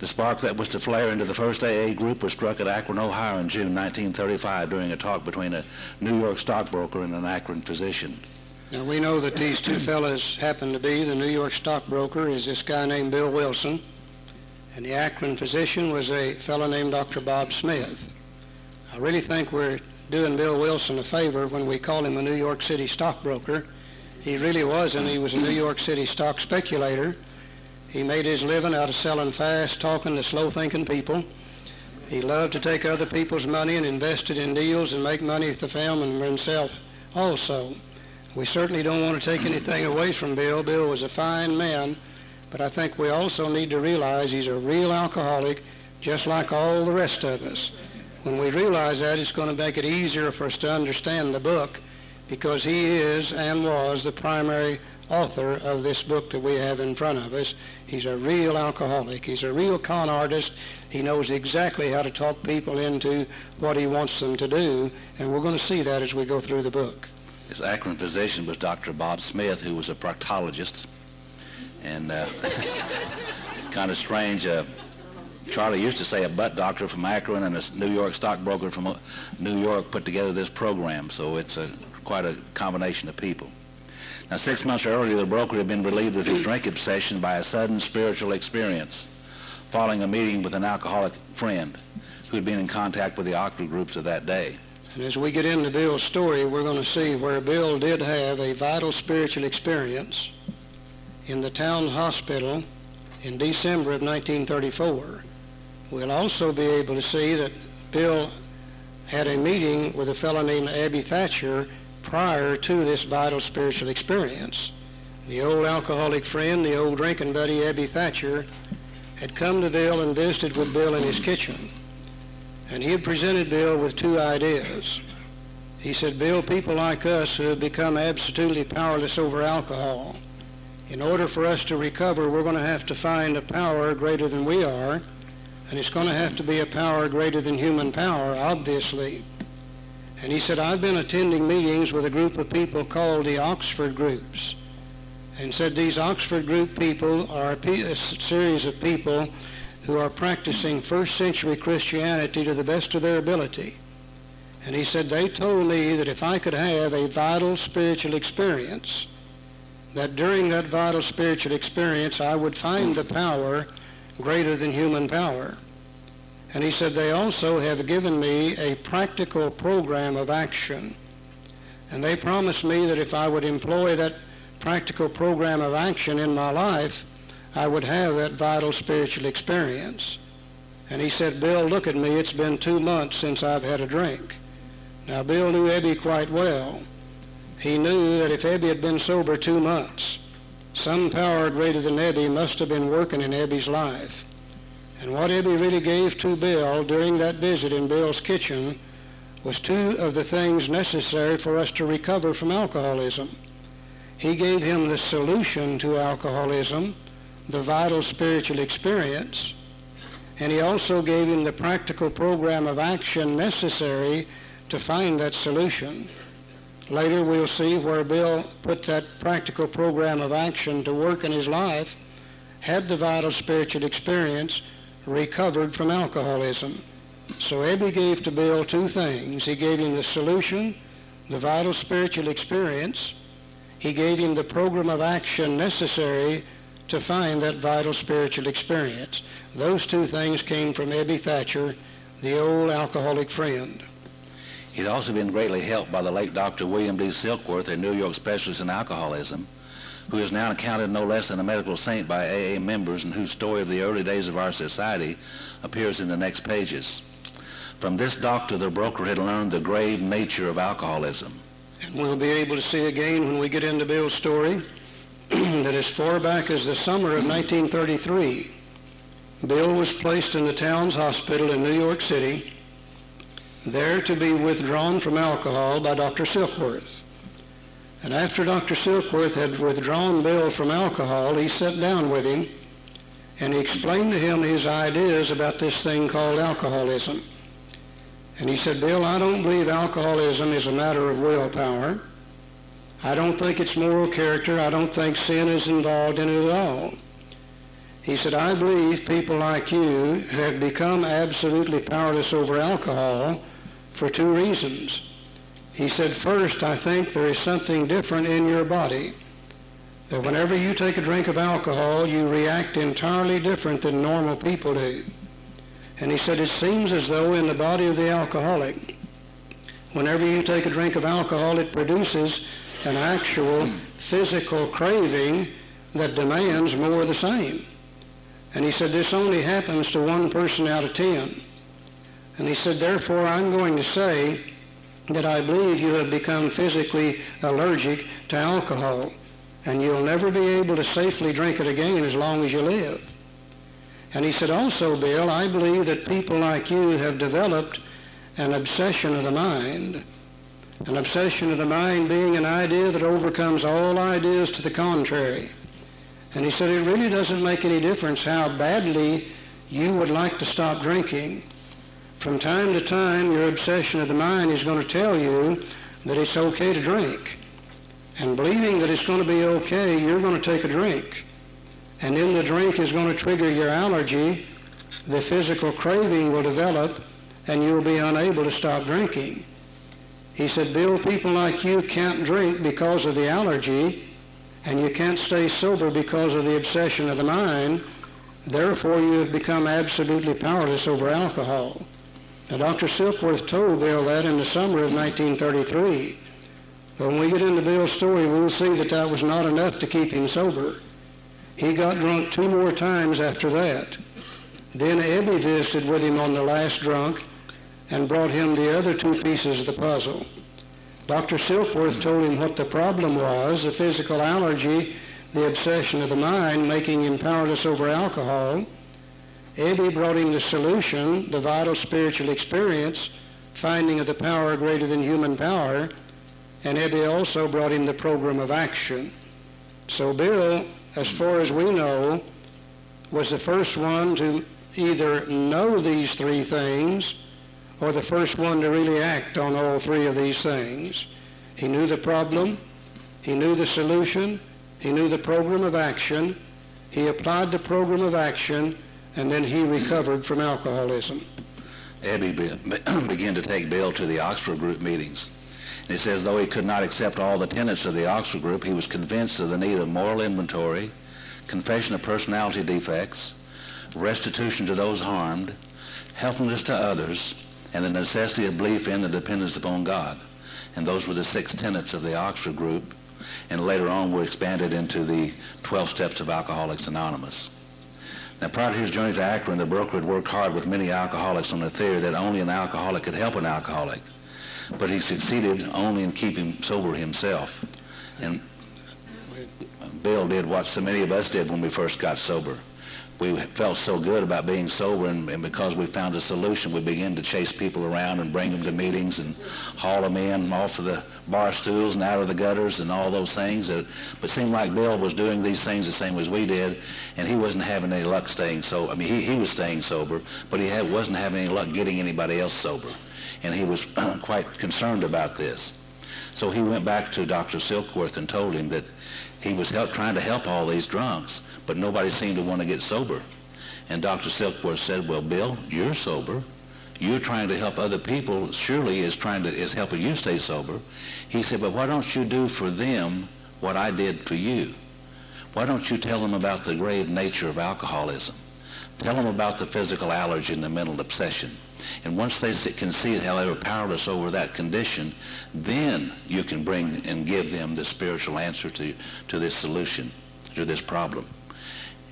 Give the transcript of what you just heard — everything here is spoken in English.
The spark that was to flare into the first AA group was struck at Akron, Ohio in June 1935 during a talk between a New York stockbroker and an Akron physician. Now, we know that these two fellows happen to be. The New York stockbroker is this guy named Bill Wilson, and the Akron physician was a fellow named Dr. Bob Smith. I really think we're doing Bill Wilson a favor when we call him a New York City stockbroker. He really wasn't. He was a New York City stock speculator. He made his living out of selling fast, talking to slow-thinking people. He loved to take other people's money and invest it in deals and make money for the family and himself also. We certainly don't want to take anything away from Bill. Bill was a fine man, but I think we also need to realize he's a real alcoholic, just like all the rest of us. When we realize that, it's going to make it easier for us to understand the book, because he is and was the primary author of this book that we have in front of us. He's a real alcoholic. He's a real con artist. He knows exactly how to talk people into what he wants them to do, and we're going to see that as we go through the book. His Akron physician was Dr. Bob Smith, who was a proctologist, and kind of strange. Charlie used to say a butt doctor from Akron and a New York stockbroker from New York put together this program, so it's quite a combination of people. Now, 6 months earlier, the broker had been relieved of his drink obsession by a sudden spiritual experience following a meeting with an alcoholic friend who had been in contact with the octa groups of that day. And as we get into Bill's story, we're going to see where Bill did have a vital spiritual experience in the town hospital in December of 1934. We'll also be able to see that Bill had a meeting with a fellow named Abby Thatcher prior to this vital spiritual experience. The old alcoholic friend, the old drinking buddy, Abby Thatcher, had come to Bill and visited with Bill in his kitchen. And he had presented Bill with two ideas. He said, Bill, people like us who have become absolutely powerless over alcohol, in order for us to recover, we're going to have to find a power greater than we are, and it's going to have to be a power greater than human power, obviously. And he said, I've been attending meetings with a group of people called the Oxford Groups, and said these Oxford Group people are a series of people who are practicing first century Christianity to the best of their ability. And he said, they told me that if I could have a vital spiritual experience, that during that vital spiritual experience I would find the power greater than human power. And he said, they also have given me a practical program of action. And they promised me that if I would employ that practical program of action in my life, I would have that vital spiritual experience. And he said, Bill, look at me, it's been 2 months since I've had a drink. Now, Bill knew Ebby quite well. He knew that if Ebby had been sober 2 months, some power greater than Ebby must have been working in Ebby's life. And what Ebby really gave to Bill during that visit in Bill's kitchen was two of the things necessary for us to recover from alcoholism. He gave him the solution to alcoholism, the vital spiritual experience, and he also gave him the practical program of action necessary to find that solution. Later we'll see where Bill put that practical program of action to work in his life, had the vital spiritual experience, recovered from alcoholism. So Ebby gave to Bill two things. He gave him the solution, the vital spiritual experience. He gave him the program of action necessary to find that vital spiritual experience. Those two things came from Ebby Thatcher, the old alcoholic friend. He'd also been greatly helped by the late Dr. William D. Silkworth, a New York specialist in alcoholism, who is now accounted no less than a medical saint by AA members and whose story of the early days of our society appears in the next pages. From this doctor, the broker had learned the grave nature of alcoholism. And we'll be able to see again when we get into Bill's story that as far back as the summer of 1933, Bill was placed in the town's hospital in New York City, there to be withdrawn from alcohol by Dr. Silkworth. And after Dr. Silkworth had withdrawn Bill from alcohol, he sat down with him and he explained to him his ideas about this thing called alcoholism. And he said, Bill, I don't believe alcoholism is a matter of willpower. I don't think it's moral character. I don't think sin is involved in it at all. He said, I believe people like you have become absolutely powerless over alcohol for two reasons. He said, first, I think there is something different in your body. That whenever you take a drink of alcohol, you react entirely different than normal people do. And he said, it seems as though in the body of the alcoholic, whenever you take a drink of alcohol, it produces an actual physical craving that demands more of the same. And he said, this only happens to 1 person out of 10. And he said, therefore, I'm going to say that I believe you have become physically allergic to alcohol, and you'll never be able to safely drink it again as long as you live. And he said, also, Bill, I believe that people like you have developed an obsession of the mind. An obsession of the mind being an idea that overcomes all ideas to the contrary. And he said, it really doesn't make any difference how badly you would like to stop drinking. From time to time, your obsession of the mind is going to tell you that it's okay to drink. And believing that it's going to be okay, you're going to take a drink. And then the drink is going to trigger your allergy, the physical craving will develop, and you'll be unable to stop drinking. He said, Bill, people like you can't drink because of the allergy, and you can't stay sober because of the obsession of the mind. Therefore, you have become absolutely powerless over alcohol. Now, Dr. Silkworth told Bill that in the summer of 1933. But when we get into Bill's story, we'll see that that was not enough to keep him sober. He got drunk 2 more times after that. Then Ebby visited with him on the last drunk and brought him the other 2 pieces of the puzzle. Dr. Silkworth told him what the problem was, the physical allergy, the obsession of the mind, making him powerless over alcohol. Ebby brought him the solution, the vital spiritual experience, finding of the power greater than human power, and Ebby also brought him the program of action. So Bill, as far as we know, was the first one to either know these 3 things or the first one to really act on all 3 of these things. He knew the problem, he knew the solution, he knew the program of action, he applied the program of action, and then he recovered from alcoholism. Ebby began to take Bill to the Oxford Group meetings. And he says, though he could not accept all the tenets of the Oxford Group, he was convinced of the need of moral inventory, confession of personality defects, restitution to those harmed, helpfulness to others, and the necessity of belief in and dependence upon God. And those were the 6 tenets of the Oxford Group, and later on were expanded into the 12 steps of Alcoholics Anonymous. Now, prior to his journey to Akron, the broker had worked hard with many alcoholics on the theory that only an alcoholic could help an alcoholic, but he succeeded only in keeping sober himself. And Bill did what so many of us did when we first got sober. We felt so good about being sober, and because we found a solution, we began to chase people around and bring them to meetings and haul them in off of the bar stools and out of the gutters and all those things. But it seemed like Bill was doing these things the same as we did, and he wasn't having any luck staying sober. I mean, he was staying sober, but he wasn't having any luck getting anybody else sober. And he was quite concerned about this. So he went back to Dr. Silkworth and told him that he was trying to help all these drunks, but nobody seemed to want to get sober. And Dr. Silkworth said, well, Bill, you're sober. You're trying to help other people. Surely is helping you stay sober. He said, but why don't you do for them what I did for you? Why don't you tell them about the grave nature of alcoholism? Tell them about the physical allergy and the mental obsession. And once they can see how they were powerless over that condition, then you can bring and give them the spiritual answer to this solution, to this problem.